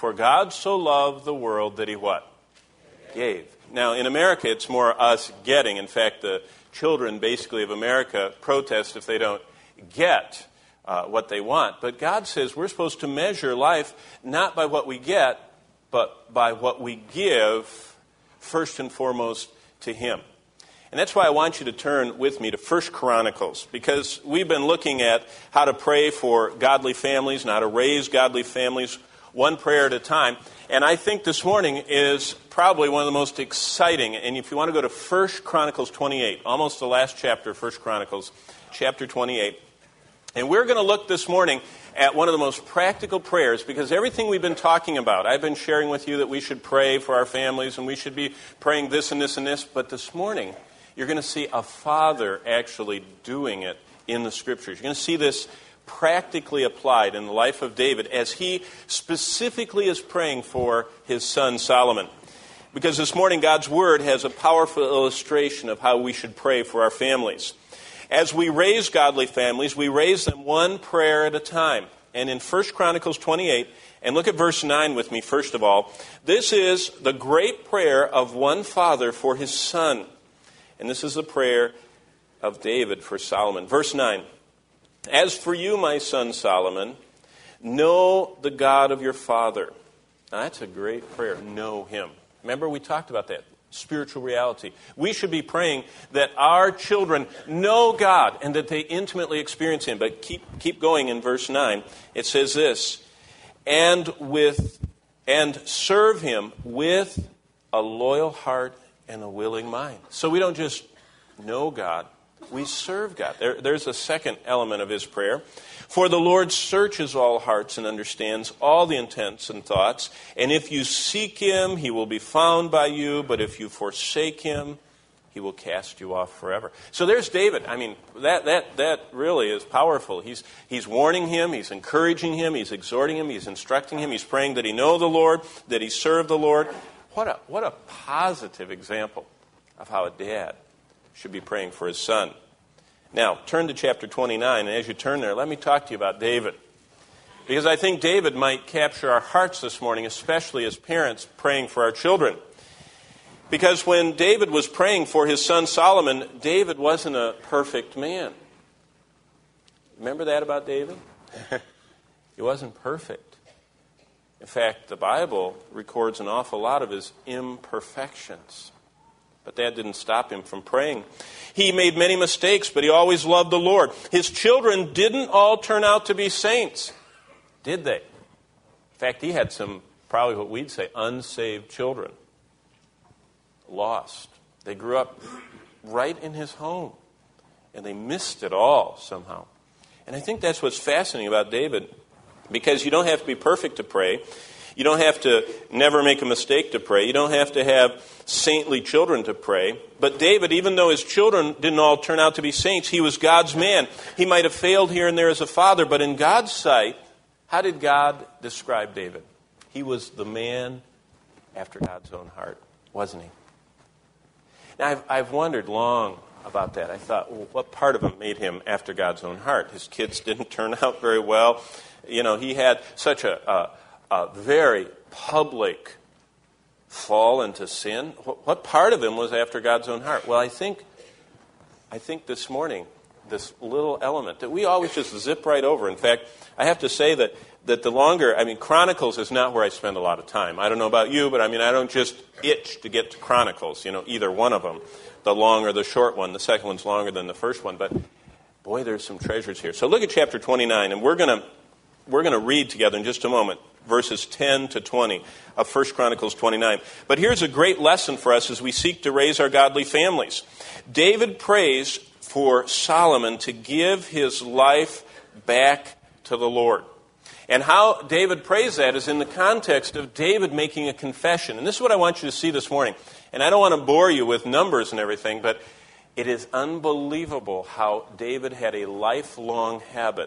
For God so loved the world that he what? Gave. Now, in America, it's more us getting. In fact, the children, basically, of America protest if they don't get what they want. But God says we're supposed to measure life not by what we get, but by what we give, first and foremost, to him. And that's why I want you to turn with me to 1 Chronicles, because we've been looking at how to pray for godly families and how to raise godly families one prayer at a time. And I think this morning is probably one of the most exciting. And if you want to go to 1 Chronicles 28, almost the last chapter of 1 Chronicles, chapter 28. And we're going to look this morning at one of the most practical prayers, because everything we've been talking about, I've been sharing with you that we should pray for our families and we should be praying this and this and this. But this morning, you're going to see a father actually doing it in the Scriptures. You're going to see this practically applied in the life of David as he specifically is praying for his son Solomon. Because this morning God's Word has a powerful illustration of how we should pray for our families. As we raise godly families, we raise them one prayer at a time. And in 1 Chronicles 28, and look at verse 9 with me first of all, this is the great prayer of one father for his son. And this is the prayer of David for Solomon. Verse 9, as for you, my son Solomon, know the God of your father. Now, that's a great prayer, know him. Remember, we talked about that, spiritual reality. We should be praying that our children know God and that they intimately experience him. But keep going in verse 9. It says this, and serve him with a loyal heart and a willing mind. So we don't just know God, we serve God. There's a second element of his prayer. For the Lord searches all hearts and understands all the intents and thoughts. And if you seek him, he will be found by you. But if you forsake him, he will cast you off forever. So there's David. I mean, that really is powerful. He's warning him, he's encouraging him, he's exhorting him, he's instructing him, he's praying that he know the Lord, that he serve the Lord. What a positive example of how a dad should be praying for his son. Now, turn to chapter 29, and as you turn there, let me talk to you about David. Because I think David might capture our hearts this morning, especially as parents praying for our children. Because when David was praying for his son Solomon, David wasn't a perfect man. Remember that about David? He wasn't perfect. In fact, the Bible records an awful lot of his imperfections. But that didn't stop him from praying. He made many mistakes, but he always loved the Lord. His children didn't all turn out to be saints, did they? In fact, he had some, probably what we'd say, unsaved children. Lost. They grew up right in his home, and they missed it all somehow. And I think that's what's fascinating about David, because you don't have to be perfect to pray. You don't have to never make a mistake to pray. You don't have to have saintly children to pray. But David, even though his children didn't all turn out to be saints, he was God's man. He might have failed here and there as a father, but in God's sight, how did God describe David? He was the man after God's own heart, wasn't he? Now, I've wondered long about that. I thought, well, what part of him made him after God's own heart? His kids didn't turn out very well. You know, he had such a very public fall into sin. What part of him was after God's own heart? Well, I think this morning, this little element that we always just zip right over. In fact, I have to say that the longer, Chronicles is not where I spend a lot of time. I don't know about you, but I don't just itch to get to Chronicles, either one of them, the long or the short one. The second one's longer than the first one, but boy, there's some treasures here. So look at chapter 29, and we're going to read together in just a moment, verses 10 to 20 of 1 Chronicles 29. But here's a great lesson for us as we seek to raise our godly families. David prays for Solomon to give his life back to the Lord. And how David prays that is in the context of David making a confession. And this is what I want you to see this morning. And I don't want to bore you with numbers and everything, but it is unbelievable how David had a lifelong habit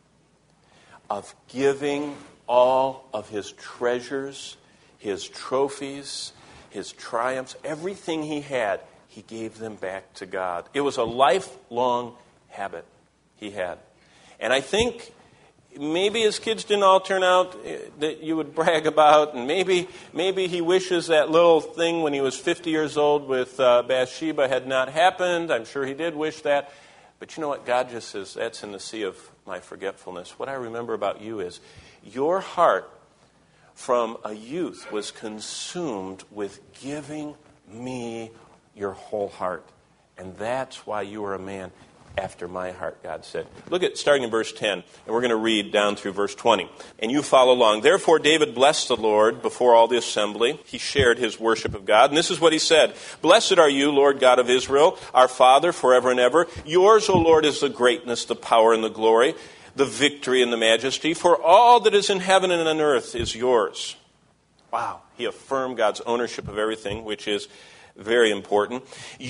of giving all of his treasures, his trophies, his triumphs, everything he had, he gave them back to God. It was a lifelong habit he had. And I think maybe his kids didn't all turn out that you would brag about, and maybe he wishes that little thing when he was 50 years old with Bathsheba had not happened. I'm sure he did wish that. But you know what? God just says, that's in the sea of my forgetfulness. What I remember about you is your heart from a youth was consumed with giving me your whole heart. And that's why you are a man after my heart, God said. Look at starting in verse 10, and we're going to read down through verse 20. And you follow along. Therefore David blessed the Lord before all the assembly. He shared his worship of God. And this is what he said. Blessed are you, Lord God of Israel, our Father, forever and ever. Yours, O Lord, is the greatness, the power, and the glory, the victory and the majesty. For all that is in heaven and on earth is yours. Wow. He affirmed God's ownership of everything, which is very important.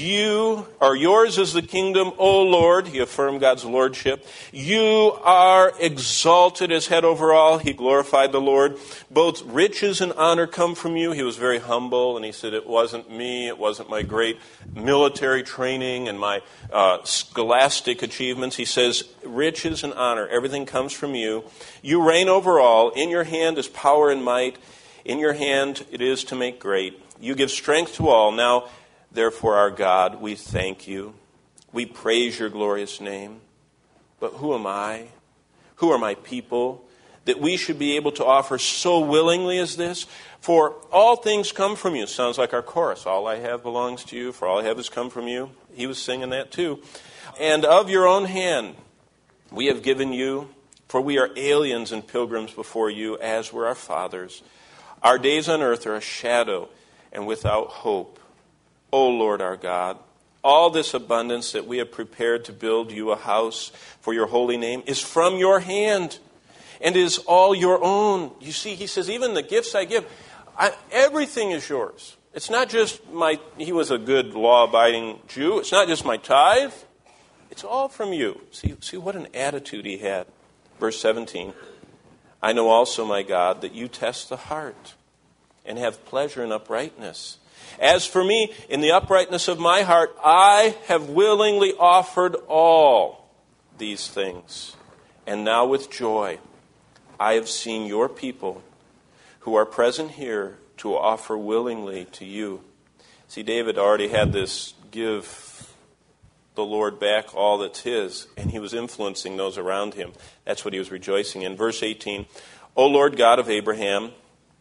Yours is the kingdom, O Lord. He affirmed God's lordship. You are exalted as head over all. He glorified the Lord. Both riches and honor come from you. He was very humble, and he said, it wasn't me, it wasn't my great military training and my scholastic achievements. He says, riches and honor, everything comes from you. You reign over all. In your hand is power and might. In your hand it is to make great. You give strength to all. Now, therefore, our God, we thank you. We praise your glorious name. But who am I? Who are my people that we should be able to offer so willingly as this? For all things come from you. Sounds like our chorus. All I have belongs to you, for all I have has come from you. He was singing that too. And of your own hand we have given you, for we are aliens and pilgrims before you, as were our fathers. Our days on earth are a shadow and without hope. O Lord our God, all this abundance that we have prepared to build you a house for your holy name is from your hand and is all your own. You see, he says, even the gifts I give, everything is yours. It's not just he was a good law-abiding Jew. It's not just my tithe. It's all from you. See what an attitude he had. Verse 17, I know also, my God, that you test the heart and have pleasure in uprightness. As for me, in the uprightness of my heart, I have willingly offered all these things. And now with joy, I have seen your people who are present here to offer willingly to you. See, David already had this give the Lord back all that's his, and he was influencing those around him. That's what he was rejoicing in. Verse 18, O Lord God of Abraham,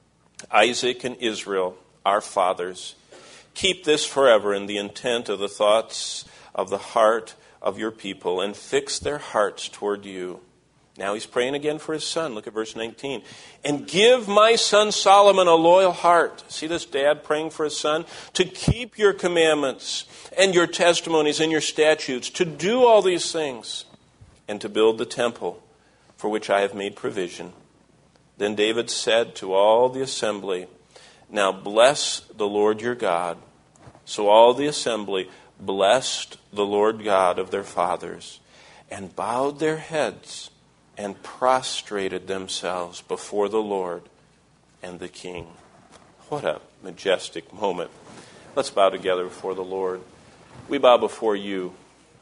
Isaac, and Israel, our fathers, keep this forever in the intent of the thoughts of the heart of your people, and fix their hearts toward you. Now he's praying again for his son. Look at verse 19. And give my son Solomon a loyal heart. See this dad praying for his son? To keep your commandments and your testimonies and your statutes, to do all these things, and to build the temple for which I have made provision. Then David said to all the assembly, now bless the Lord your God. So all the assembly blessed the Lord God of their fathers, and bowed their heads and prostrated themselves before the Lord and the king. What a majestic moment. Let's bow together before the Lord. We bow before you,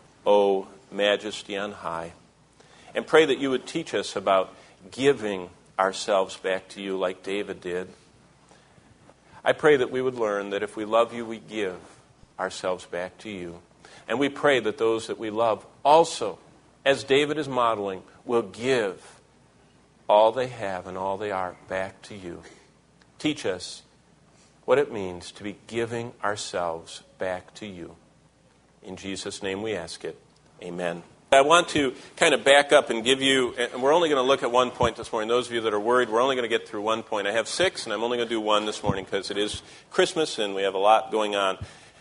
O majesty on high, and pray that you would teach us about giving ourselves back to you like David did. I pray that we would learn that if we love you, we give ourselves back to you. And we pray that those that we love also, as David is modeling, will give all they have and all they are back to you. Teach us what it means to be giving ourselves back to you. In Jesus' name we ask it. Amen. I want to kind of back up and give you, and we're only going to look at one point this morning. Those of you that are worried, we're only going to get through one point. I have 6, and I'm only going to do one this morning because it is Christmas and we have a lot going on.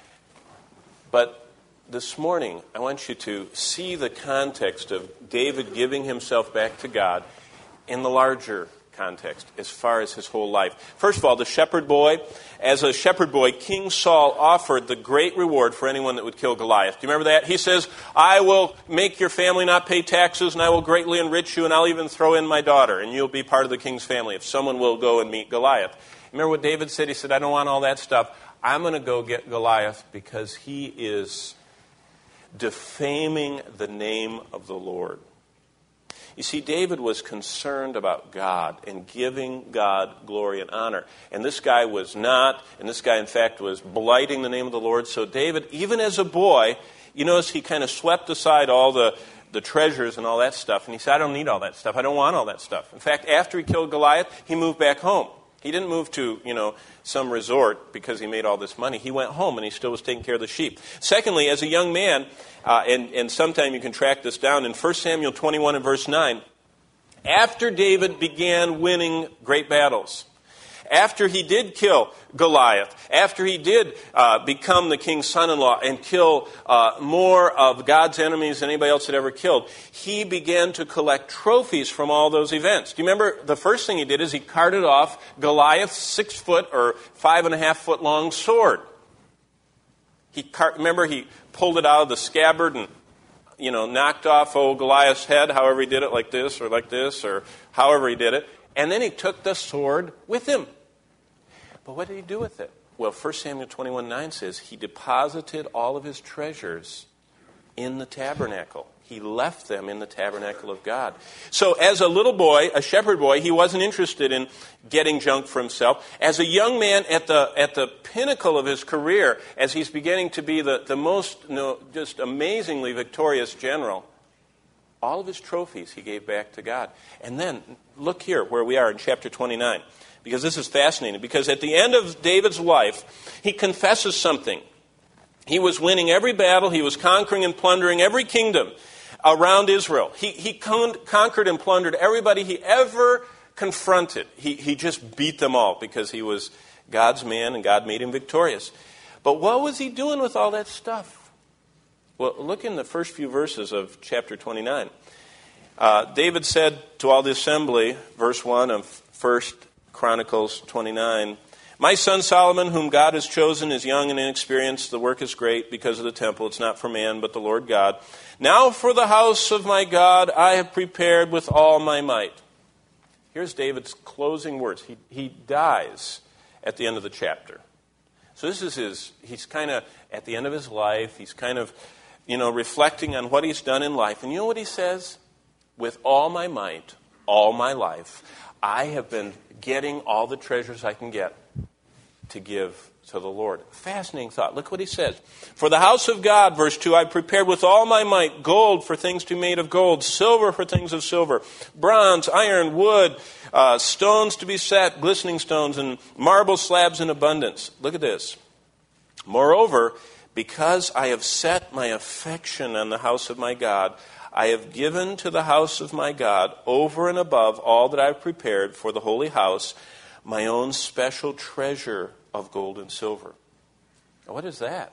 But this morning, I want you to see the context of David giving himself back to God in the larger context as far as his whole life. First of all, the shepherd boy. As a shepherd boy, King Saul offered the great reward for anyone that would kill Goliath. Do you remember that? He says, I will make your family not pay taxes, and I will greatly enrich you, and I'll even throw in my daughter, and you'll be part of the king's family if someone will go and meet Goliath. Remember what David said? He said, I don't want all that stuff. I'm going to go get Goliath because he is defaming the name of the Lord. You see, David was concerned about God and giving God glory and honor. And this guy was not, and this guy, in fact, was blighting the name of the Lord. So David, even as a boy, you notice he kind of swept aside all the treasures and all that stuff. And he said, I don't need all that stuff. I don't want all that stuff. In fact, after he killed Goliath, he moved back home. He didn't move to, some resort because he made all this money. He went home and he still was taking care of the sheep. Secondly, as a young man, and sometime you can track this down, in 1 Samuel 21 and verse 9, after David began winning great battles, after he did kill Goliath, after he did become the king's son-in-law and kill more of God's enemies than anybody else had ever killed, he began to collect trophies from all those events. Do you remember the first thing he did is he carted off Goliath's 6 foot or 5.5 foot long sword. Remember he pulled it out of the scabbard and knocked off old Goliath's head, however he did it, like this, or however he did it. And then he took the sword with him. But what did he do with it? Well, 1 Samuel 21:9 says he deposited all of his treasures in the tabernacle. He left them in the tabernacle of God. So as a little boy, a shepherd boy, he wasn't interested in getting junk for himself. As a young man at the pinnacle of his career, as he's beginning to be the most just amazingly victorious general, all of his trophies he gave back to God. And then, look here where we are in chapter 29. Because this is fascinating. Because at the end of David's life, he confesses something. He was winning every battle. He was conquering and plundering every kingdom around Israel. He conquered and plundered everybody he ever confronted. He just beat them all because he was God's man and God made him victorious. But what was he doing with all that stuff? Well, look in the first few verses of chapter 29. David said to all the assembly, verse 1 of 1 Chronicles 29, my son Solomon, whom God has chosen, is young and inexperienced. The work is great because of the temple. It's not for man, but the Lord God. Now for the house of my God I have prepared with all my might. Here's David's closing words. He dies at the end of the chapter. So this is he's kind of at the end of his life. He's kind of, reflecting on what he's done in life. And you know what he says? With all my might, all my life, I have been getting all the treasures I can get to give to the Lord. Fascinating thought. Look what he says. For the house of God, verse 2, I prepared with all my might gold for things to be made of gold, silver for things of silver, bronze, iron, wood, stones to be set, glistening stones, and marble slabs in abundance. Look at this. Moreover, because I have set my affection on the house of my God, I have given to the house of my God, over and above all that I have prepared for the holy house, my own special treasure of gold and silver. Now, what is that?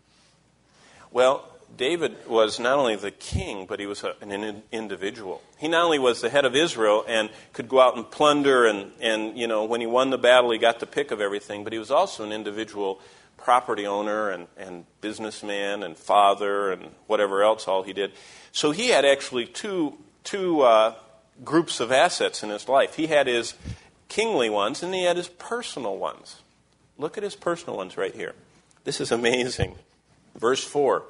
Well, David was not only the king, but he was an individual. He not only was the head of Israel and could go out and plunder, and when he won the battle, he got the pick of everything, but he was also an individual property owner and businessman and father and whatever else all he did. So he had actually two groups of assets in his life. He had his kingly ones and he had his personal ones. Look at his personal ones right here. This is amazing. Verse 4,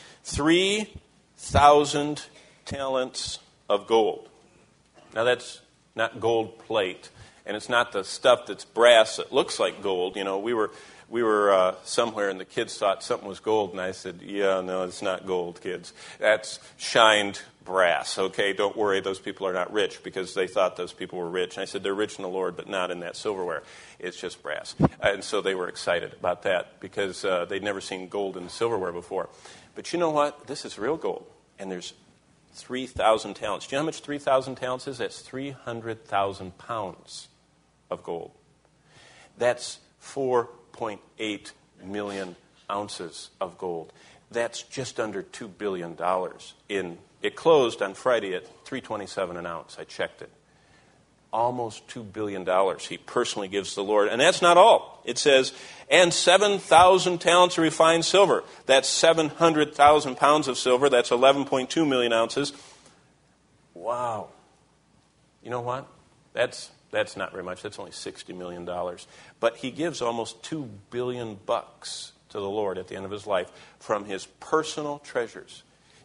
3,000 talents of gold. Now that's not gold plate, and it's not the stuff that's brass that looks like gold. We were somewhere and the kids thought something was gold, and I said, yeah, no, it's not gold, kids. That's shined brass, okay? Don't worry, those people are not rich, because they thought those people were rich. And I said, they're rich in the Lord, but not in that silverware. It's just brass. And so they were excited about that, because they'd never seen gold in silverware before. But you know what? This is real gold, and there's 3,000 talents. Do you know how much 3,000 talents is? That's 300,000 pounds of gold. That's 4.8 million ounces of gold. That's just under $2 billion. It closed on Friday at $3.27 an ounce. I checked it. Almost $2 billion he personally gives the Lord. And that's not all. It says, and 7,000 talents of refined silver. That's 700,000 pounds of silver. That's 11.2 million ounces. Wow. You know what? That's not very much. That's only $60 million. But he gives almost $2 billion to the Lord at the end of his life from his personal treasures. You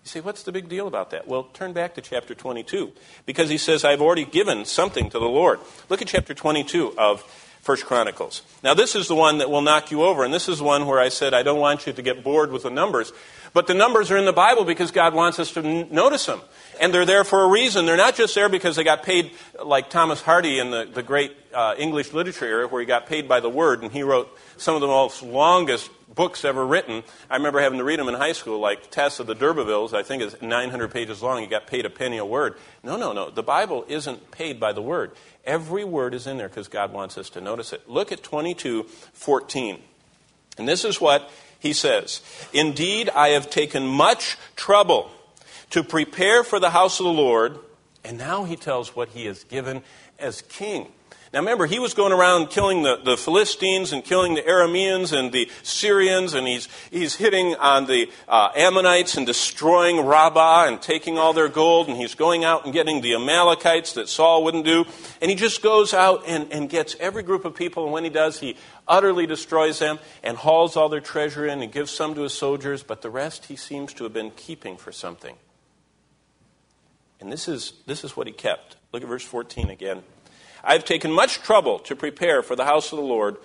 You say, what's the big deal about that? Well, turn back to chapter 22, because he says, I've already given something to the Lord. Look at chapter 22 of 1 Chronicles. Now, this is the one that will knock you over, and this is one where I said I don't want you to get bored with the numbers. But the numbers are in the Bible because God wants us to notice them. And they're there for a reason. They're not just there because they got paid, like Thomas Hardy in the great English literature era, where he got paid by the word, and he wrote some of the most longest books ever written. I remember having to read them in high school, like Tess of the D'Urbervilles. I think it's 900 pages long. He got paid a penny a word. No. The Bible isn't paid by the word. Every word is in there because God wants us to notice it. Look at 22:14. And this is what he says. Indeed, I have taken much trouble to prepare for the house of the Lord. And now he tells what he has given as king. Now remember, he was going around killing the Philistines and killing the Arameans and the Syrians, and he's hitting on the Ammonites and destroying Rabbah and taking all their gold, and he's going out and getting the Amalekites that Saul wouldn't do. And he just goes out and gets every group of people, and when he does, he utterly destroys them and hauls all their treasure in and gives some to his soldiers, but the rest he seems to have been keeping for something. And this is what he kept. Look at verse 14 again. I've taken much trouble to prepare for the house of the Lord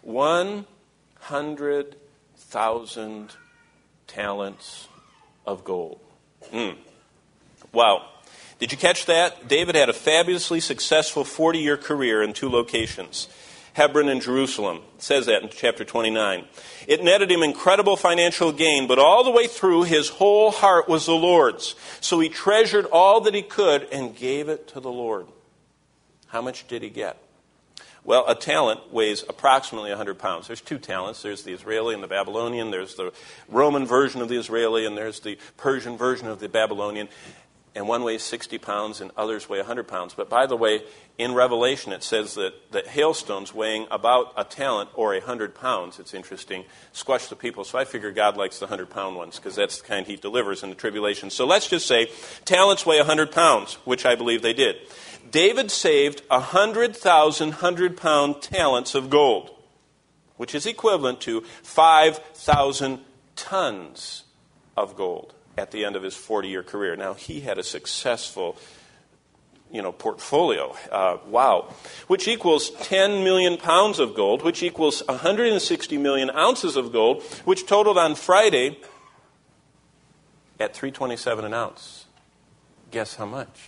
100,000 talents of gold. Wow. Did you catch that? David had a fabulously successful 40-year career in two locations, Hebron and Jerusalem. It says that in chapter 29. It netted him incredible financial gain, but all the way through, his whole heart was the Lord's. So he treasured all that he could and gave it to the Lord. How much did he get? Well, a talent weighs approximately 100 pounds. There's two talents. There's the Israeli and the Babylonian. There's the Roman version of the Israeli, and there's the Persian version of the Babylonian. And one weighs 60 pounds and others weigh 100 pounds. But by the way, in Revelation it says that hailstones weighing about a talent or 100 pounds, it's interesting, squash the people. So I figure God likes the 100-pound ones because that's the kind he delivers in the tribulation. So let's just say talents weigh 100 pounds, which I believe they did. David saved 100,000 100-pound talents of gold, which is equivalent to 5,000 tons of gold at the end of his 40-year career. Now, he had a successful, portfolio. Wow. Which equals 10 million pounds of gold, which equals 160 million ounces of gold, which totaled on Friday at $3.27 an ounce. Guess how much?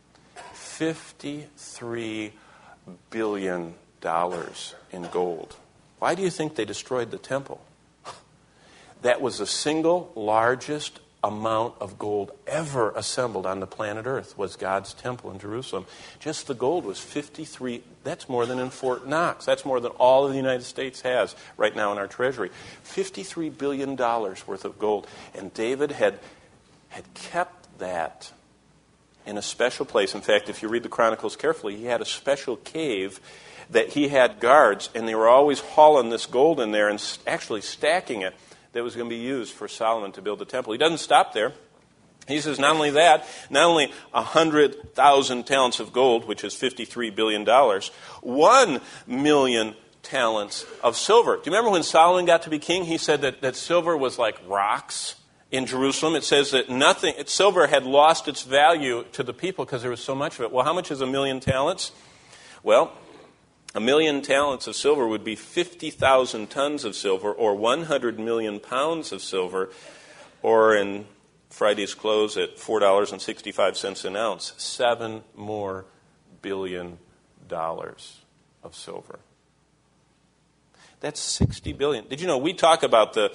$53 billion in gold. Why do you think they destroyed the temple? That was the single largest amount of gold ever assembled on the planet Earth, was God's temple in Jerusalem. Just the gold was 53. That's more than in Fort Knox. That's more than all of the United States has right now in our treasury. $53 billion worth of gold. And David had kept that in a special place. In fact, if you read the Chronicles carefully, he had a special cave that he had guards, and they were always hauling this gold in there and actually stacking it, that was going to be used for Solomon to build the temple. He doesn't stop there. He says not only that, not only 100,000 talents of gold, which is $53 billion, 1 million talents of silver. Do you remember when Solomon got to be king, he said that silver was like rocks in Jerusalem? It says that silver had lost its value to the people because there was so much of it. Well, how much is 1 million talents? Well, 1 million talents of silver would be 50,000 tons of silver, or 100 million pounds of silver, or in Friday's close at $4.65 an ounce, $7 more billion of silver. That's 60 billion. Did you know we talk about the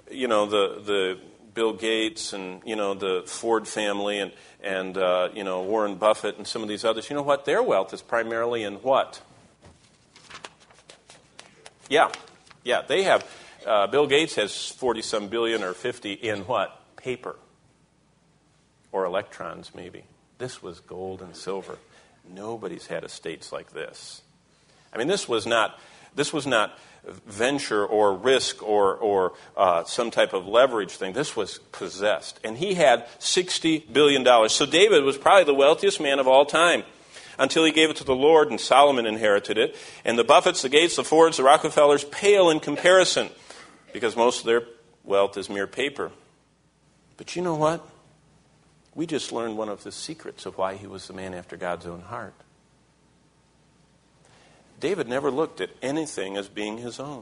Bill Gates and the Ford family and Warren Buffett and some of these others? You know what? Their wealth is primarily in what? Yeah, they have, Bill Gates has 40-some billion or 50 in what? Paper. Or electrons, maybe. This was gold and silver. Nobody's had estates like this. I mean, this was not venture or risk or some type of leverage thing. This was possessed. And he had $60 billion. So David was probably the wealthiest man of all time, until he gave it to the Lord, and Solomon inherited it. And the Buffetts, the Gates, the Fords, the Rockefellers pale in comparison, because most of their wealth is mere paper. But you know what? We just learned one of the secrets of why he was the man after God's own heart. David never looked at anything as being his own.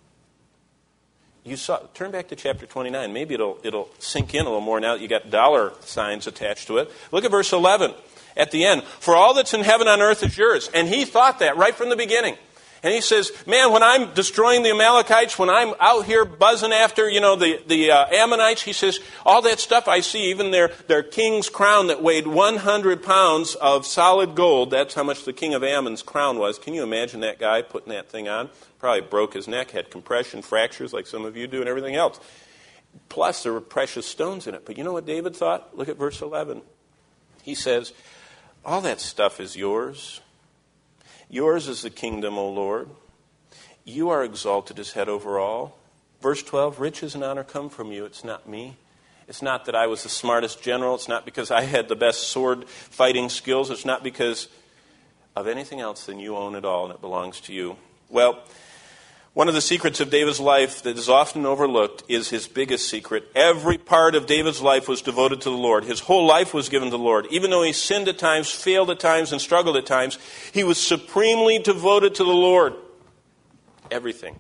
Turn back to chapter 29. Maybe it'll sink in a little more now that you got dollar signs attached to it. Look at verse 11 at the end. For all that's in heaven and earth is yours. And he thought that right from the beginning. And he says, man, when I'm destroying the Amalekites, when I'm out here buzzing after, the Ammonites, he says, all that stuff I see, even their king's crown that weighed 100 pounds of solid gold, that's how much the king of Ammon's crown was. Can you imagine that guy putting that thing on? Probably broke his neck, had compression fractures like some of you do and everything else. Plus, there were precious stones in it. But you know what David thought? Look at verse 11. He says, all that stuff is yours. Yours is the kingdom, O Lord. You are exalted as head over all. Verse 12, riches and honor come from you. It's not me. It's not that I was the smartest general. It's not because I had the best sword fighting skills. It's not because of anything else than you own it all and it belongs to you. Well, one of the secrets of David's life that is often overlooked is his biggest secret. Every part of David's life was devoted to the Lord. His whole life was given to the Lord. Even though he sinned at times, failed at times, and struggled at times, he was supremely devoted to the Lord. Everything.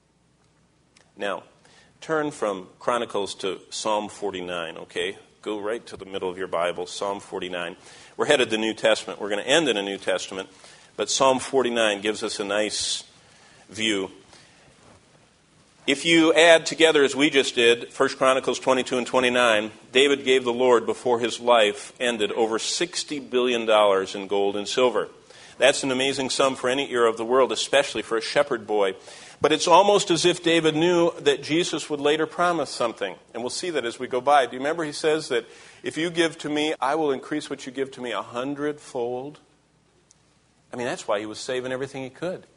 Now, turn from Chronicles to Psalm 49, okay? Go right to the middle of your Bible, Psalm 49. We're headed to the New Testament. We're going to end in a New Testament. But Psalm 49 gives us a nice view. If you add together, as we just did, 1 Chronicles 22 and 29, David gave the Lord, before his life ended, over $60 billion in gold and silver. That's an amazing sum for any era of the world, especially for a shepherd boy. But it's almost as if David knew that Jesus would later promise something. And we'll see that as we go by. Do you remember he says that if you give to me, I will increase what you give to me 100-fold? I mean, that's why he was saving everything he could.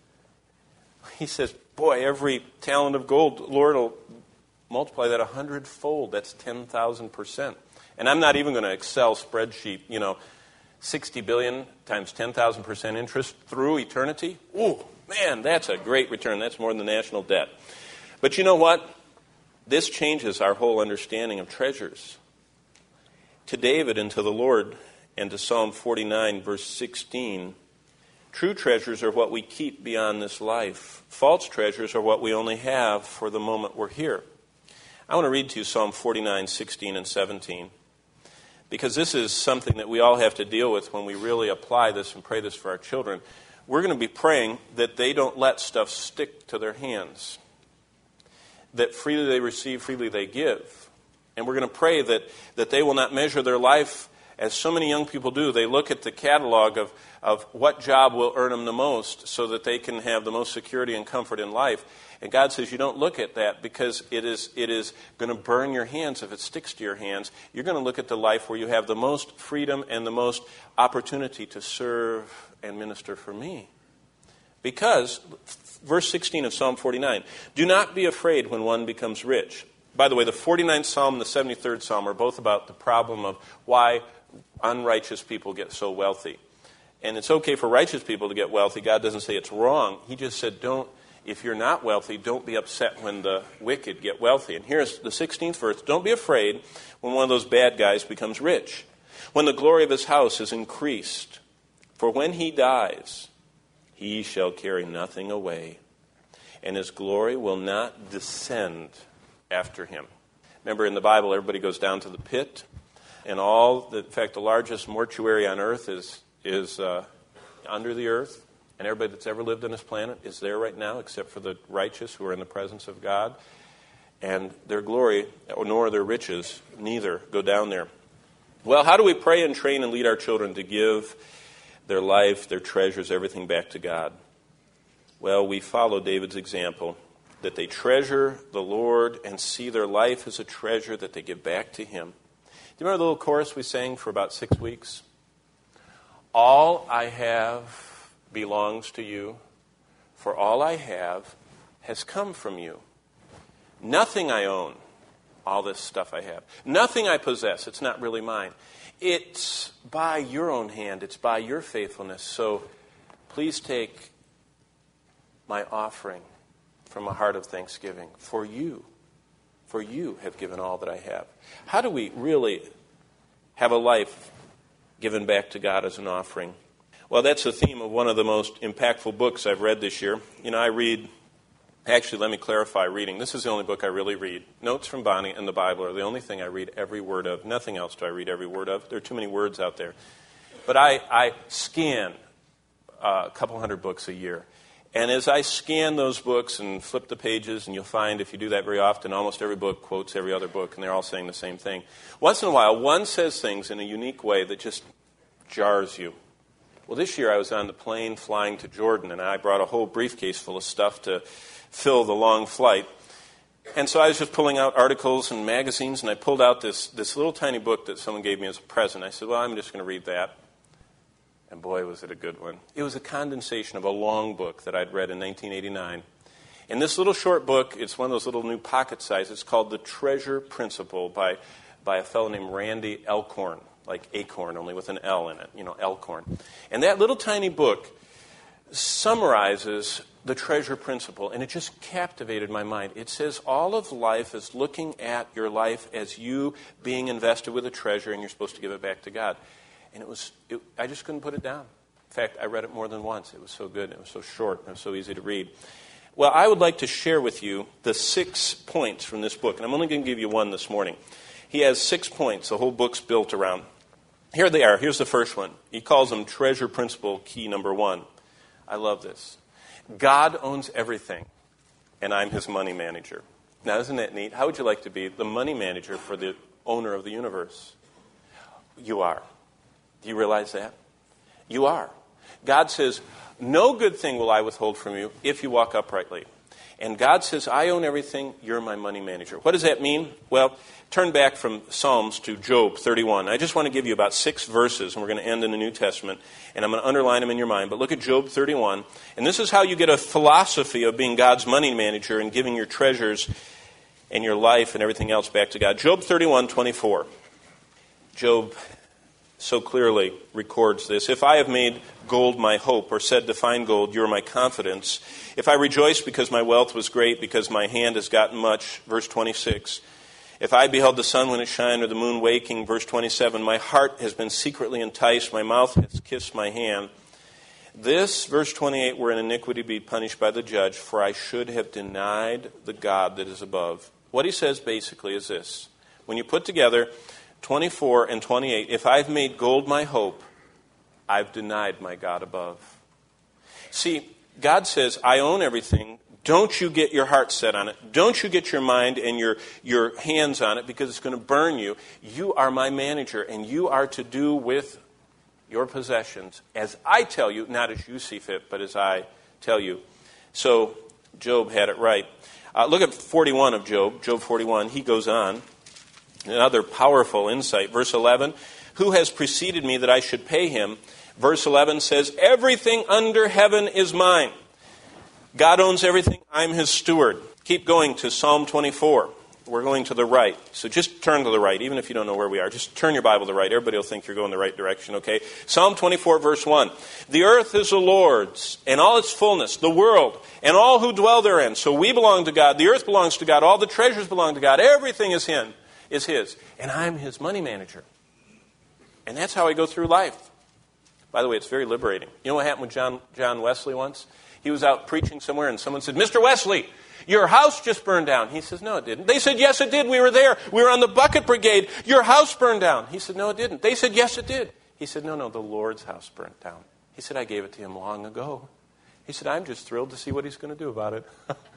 He says, boy, every talent of gold, Lord will multiply that 100-fold. That's 10,000%. And I'm not even going to Excel spreadsheet, 60 billion times 10,000% interest through eternity. Ooh, man, that's a great return. That's more than the national debt. But you know what? This changes our whole understanding of treasures. To David and to the Lord, and to Psalm 49, verse 16, true treasures are what we keep beyond this life. False treasures are what we only have for the moment we're here. I want to read to you Psalm 49, 16 and 17, because this is something that we all have to deal with when we really apply this and pray this for our children. We're going to be praying that they don't let stuff stick to their hands, that freely they receive, freely they give. And we're going to pray that they will not measure their life as so many young people do. They look at the catalog of what job will earn them the most so that they can have the most security and comfort in life. And God says you don't look at that because it is going to burn your hands if it sticks to your hands. You're going to look at the life where you have the most freedom and the most opportunity to serve and minister for me. Because, verse 16 of Psalm 49, do not be afraid when one becomes rich. By the way, the 49th Psalm and the 73rd Psalm are both about the problem of why unrighteous people get so wealthy. And it's okay for righteous people to get wealthy. God doesn't say it's wrong. He just said, if you're not wealthy, don't be upset when the wicked get wealthy. And here's the 16th verse. Don't be afraid when one of those bad guys becomes rich, when the glory of his house is increased. For when he dies, he shall carry nothing away, and his glory will not descend after him. Remember, in the Bible, everybody goes down to the pit. And in fact, the largest mortuary on earth is under the earth. And everybody that's ever lived on this planet is there right now, except for the righteous who are in the presence of God. And their glory, nor their riches, neither go down there. Well, how do we pray and train and lead our children to give their life, their treasures, everything back to God? Well, we follow David's example, that they treasure the Lord and see their life as a treasure that they give back to Him. Do you remember the little chorus we sang for about 6 weeks? All I have belongs to you, for all I have has come from you. Nothing I own, all this stuff I have. Nothing I possess, it's not really mine. It's by your own hand, it's by your faithfulness. So please take my offering from a heart of thanksgiving. For you have given all that I have. How do we really have a life given back to God as an offering. Well, that's the theme of one of the most impactful books I've read this year. I read, actually, let me clarify reading. This is the only book I really read. Notes from Bonnie and the Bible are the only thing I read every word of. Nothing else do I read every word of. There are too many words out there. But I scan a couple hundred books a year. And as I scan those books and flip the pages, and you'll find if you do that very often, almost every book quotes every other book, and they're all saying the same thing. Once in a while, one says things in a unique way that just jars you. Well, this year I was on the plane flying to Jordan, and I brought a whole briefcase full of stuff to fill the long flight. And so I was just pulling out articles and magazines, and I pulled out this little tiny book that someone gave me as a present. I said, well, I'm just going to read that. And boy, was it a good one. It was a condensation of a long book that I'd read in 1989. And this little short book, it's one of those little new pocket sizes. It's called The Treasure Principle by a fellow named Randy Alcorn, like acorn, only with an L in it, Alcorn. And that little tiny book summarizes the treasure principle, and it just captivated my mind. It says all of life is looking at your life as you being invested with a treasure, and you're supposed to give it back to God. And I just couldn't put it down. In fact, I read it more than once. It was so good. It was so short. It was so easy to read. Well, I would like to share with you the 6 points from this book. And I'm only going to give you one this morning. He has 6 points. The whole book's built around. Here they are. Here's the first one. He calls them treasure principle key number 1. I love this. God owns everything, and I'm his money manager. Now, isn't that neat? How would you like to be the money manager for the owner of the universe? You are. Do you realize that? You are. God says, no good thing will I withhold from you if you walk uprightly. And God says, I own everything, you're my money manager. What does that mean? Well, turn back from Psalms to Job 31. I just want to give you about 6 verses, and we're going to end in the New Testament, and I'm going to underline them in your mind. But look at Job 31, and this is how you get a philosophy of being God's money manager and giving your treasures and your life and everything else back to God. Job 31:24. Job so clearly records this. If I have made gold my hope, or said to find gold, you're my confidence. If I rejoice because my wealth was great, because my hand has gotten much, verse 26. If I beheld the sun when it shined, or the moon waking, verse 27, my heart has been secretly enticed, my mouth has kissed my hand. This, verse 28, were in iniquity be punished by the judge, for I should have denied the God that is above. What he says basically is this. When you put together 24 and 28, if I've made gold my hope, I've denied my God above. See, God says, I own everything. Don't you get your heart set on it. Don't you get your mind and your hands on it, because it's going to burn you. You are my manager, and you are to do with your possessions as I tell you, not as you see fit, but as I tell you. So Job had it right. Look at 41 of Job, Job 41. He goes on. Another powerful insight. Verse 11, who has preceded me that I should pay him? Verse 11 says, everything under heaven is mine. God owns everything. I'm his steward. Keep going to Psalm 24. We're going to the right. So just turn to the right, even if you don't know where we are. Just turn your Bible to the right. Everybody will think you're going the right direction, okay? Psalm 24, verse 1. The earth is the Lord's, and all its fullness, the world, and all who dwell therein. So we belong to God. The earth belongs to God. All the treasures belong to God. Everything is his. And I'm his money manager. And that's how I go through life. By the way, it's very liberating. You know what happened with John Wesley once? He was out preaching somewhere, and someone said, Mr. Wesley, your house just burned down. He says, no, it didn't. They said, yes, it did. We were there. We were on the bucket brigade. Your house burned down. He said, no, it didn't. They said, yes, it did. He said, no, the Lord's house burnt down. He said, I gave it to him long ago. He said, I'm just thrilled to see what he's going to do about it.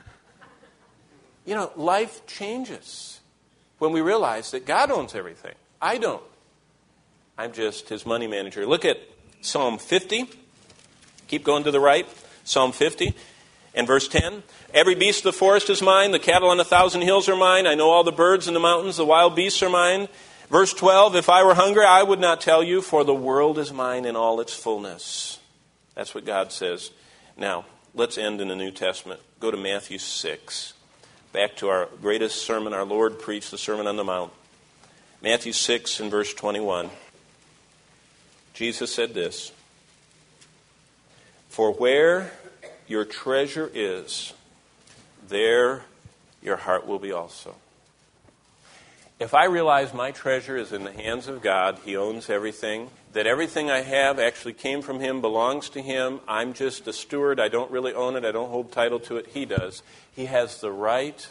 Life changes when we realize that God owns everything. I don't. I'm just his money manager. Look at Psalm 50. Keep going to the right. Psalm 50 and verse 10. Every beast of the forest is mine. The cattle on 1,000 hills are mine. I know all the birds in the mountains. The wild beasts are mine. Verse 12. If I were hungry, I would not tell you, for the world is mine in all its fullness. That's what God says. Now, let's end in the New Testament. Go to Matthew 6. Back to our greatest sermon our Lord preached, the Sermon on the Mount. Matthew 6 and verse 21. Jesus said this, for where your treasure is, there your heart will be also. If I realize my treasure is in the hands of God, He owns everything, that everything I have actually came from Him, belongs to Him, I'm just a steward, I don't really own it, I don't hold title to it, He does. He has the right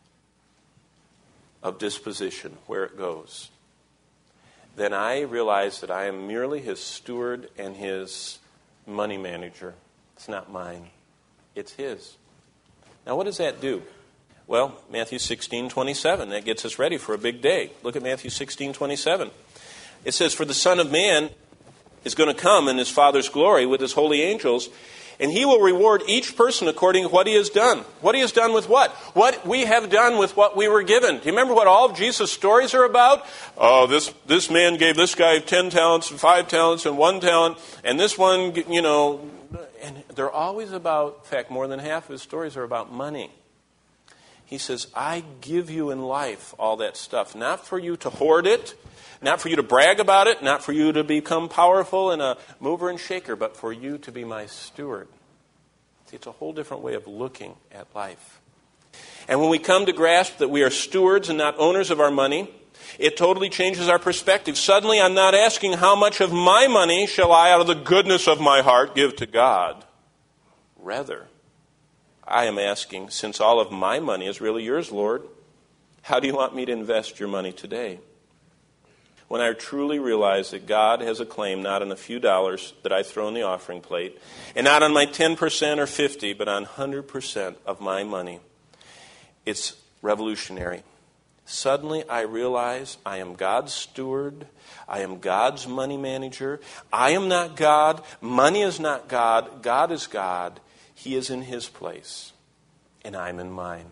of disposition where it goes. Then I realize that I am merely His steward and His money manager. It's not mine. It's His. Now what does that do? Well, Matthew 16:27, that gets us ready for a big day. Look at Matthew 16:27. It says, "For the Son of Man is going to come in His Father's glory with His holy angels, and He will reward each person according to what he has done." What He has done with what? What we have done with what we were given. Do you remember what all of Jesus' stories are about? Oh, this man gave this guy 10 talents and 5 talents and 1 talent, and this one, and they're always about, in fact, more than half of His stories are about money. He says, I give you in life all that stuff, not for you to hoard it, not for you to brag about it, not for you to become powerful and a mover and shaker, but for you to be my steward. See, it's a whole different way of looking at life. And when we come to grasp that we are stewards and not owners of our money, it totally changes our perspective. Suddenly, I'm not asking how much of my money shall I, out of the goodness of my heart, give to God. Rather, I am asking, since all of my money is really yours, Lord, how do you want me to invest your money today? When I truly realize that God has a claim not on a few dollars that I throw in the offering plate, and not on my 10% or 50%, but on 100% of my money, it's revolutionary. Suddenly I realize I am God's steward. I am God's money manager. I am not God. Money is not God. God is God. He is in His place, and I'm in mine.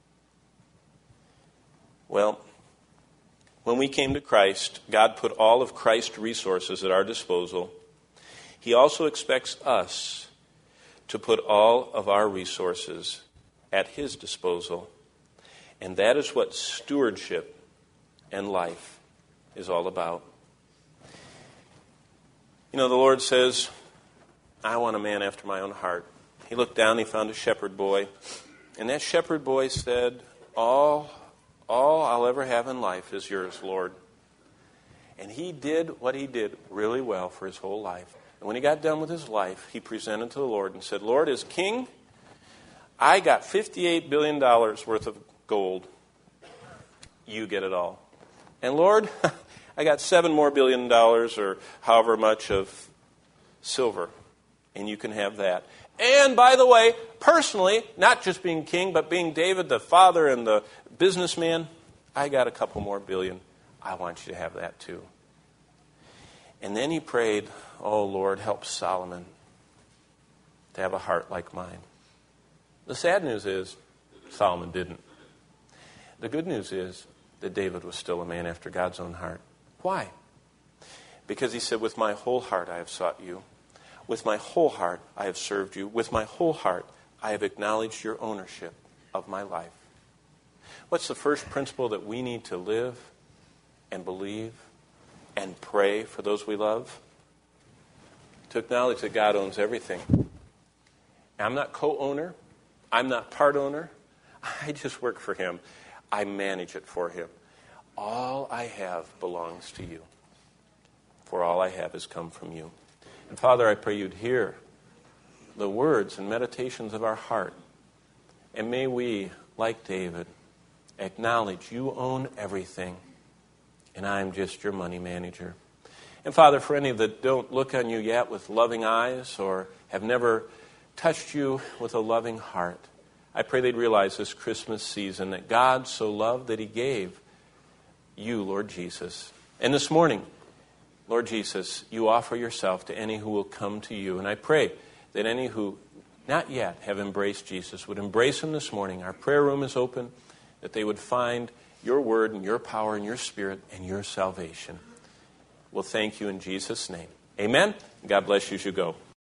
Well, when we came to Christ, God put all of Christ's resources at our disposal. He also expects us to put all of our resources at His disposal. And that is what stewardship and life is all about. The Lord says, I want a man after my own heart. He looked down, he found a shepherd boy. And that shepherd boy said, all I'll ever have in life is yours, Lord. And he did what he did really well for his whole life. And when he got done with his life, he presented to the Lord and said, Lord, as king, I got $58 billion worth of gold. You get it all. And Lord, I got $7 more billion or however much of silver. And you can have that. And by the way, personally, not just being king, but being David, the father and the businessman, I got a couple more billion. I want you to have that too. And then he prayed, oh Lord, help Solomon to have a heart like mine. The sad news is Solomon didn't. The good news is that David was still a man after God's own heart. Why? Because he said, with my whole heart I have sought you. With my whole heart I have served you. With my whole heart I have acknowledged your ownership of my life. What's the first principle that we need to live and believe and pray for those we love? To acknowledge that God owns everything. I'm not co-owner. I'm not part owner. I just work for Him. I manage it for Him. All I have belongs to you. For all I have has come from you. And Father, I pray you'd hear the words and meditations of our heart. And may we, like David, acknowledge you own everything. And I'm just your money manager. And Father, for any that don't look on you yet with loving eyes or have never touched you with a loving heart, I pray they'd realize this Christmas season that God so loved that He gave you, Lord Jesus. And this morning, Lord Jesus, you offer yourself to any who will come to you. And I pray that any who not yet have embraced Jesus would embrace Him this morning. Our prayer room is open, that they would find your word and your power and your spirit and your salvation. We'll thank you in Jesus' name. Amen. God bless you as you go.